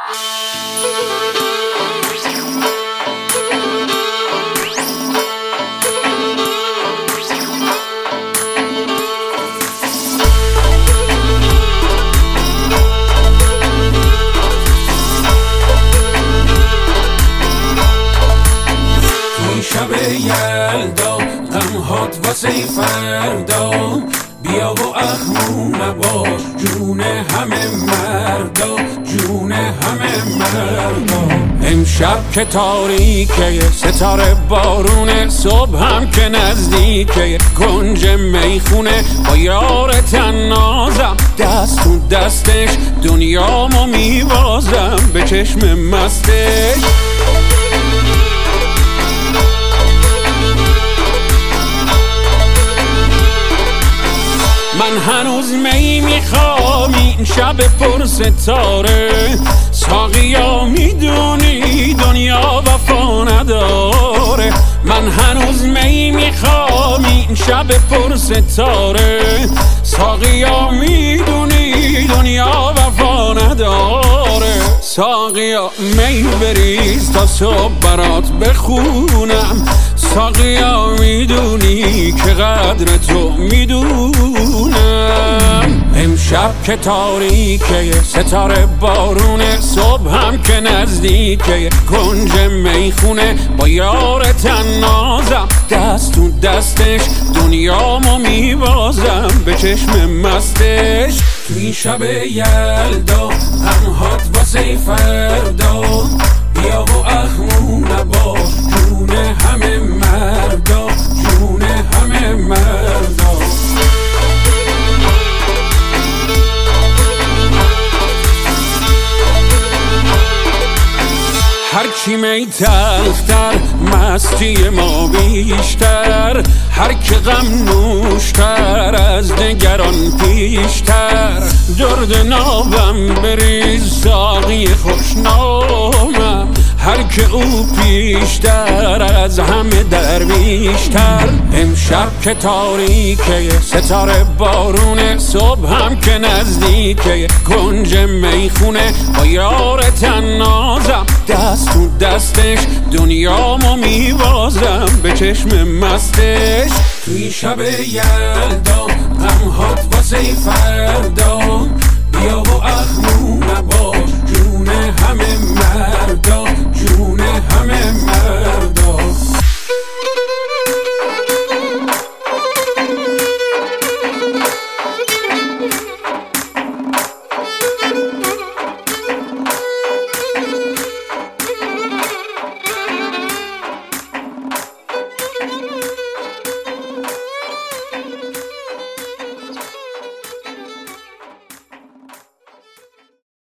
شب یلدا غمهات واسه فردا بیا و اخمو نباش جون همه مردا جون همه مردا امشب که تاریکه ستاره بارونه صبح هم که نزدیکه کنج میخونه با یار تنازم دست تو دستش دنیامو میبازم به چشم مستش من هنوز می میخوام این شب پر ستاره ساقیا میدونی دنیا وفا نداره من هنوز می میخوام این شب پر ستاره ساقیا میدونی دنیا وفا نداره ساقیا می بریز تا صبح برات بخونم ساقیا میدونی که قدر تو میدونم امشب که تاریکه ستاره بارونه صبح هم که نزدیکه کنج میخونه با یار تنازم دست تو دستش دنیامو میبازم به چشم مستش توی شب یلدا غمهات واسه فردا بیا و اخمو نباش جون همه مردا جون همه مردا هرچی می تلختر مستی ما بیشتر هر که غم نوشتر از دگران پیشتر درد نابم بریز ساقی خوشنامم هر که او پیشتر از همه درویشتر امشب که تاریکه ستاره بارونه صبح هم که نزدیکه کنج میخونه با یار تنازم دست تو دستش دنیامو میبازم به چشم مستش توی شب یلدا غمهات واسه فردا بیا و اخمو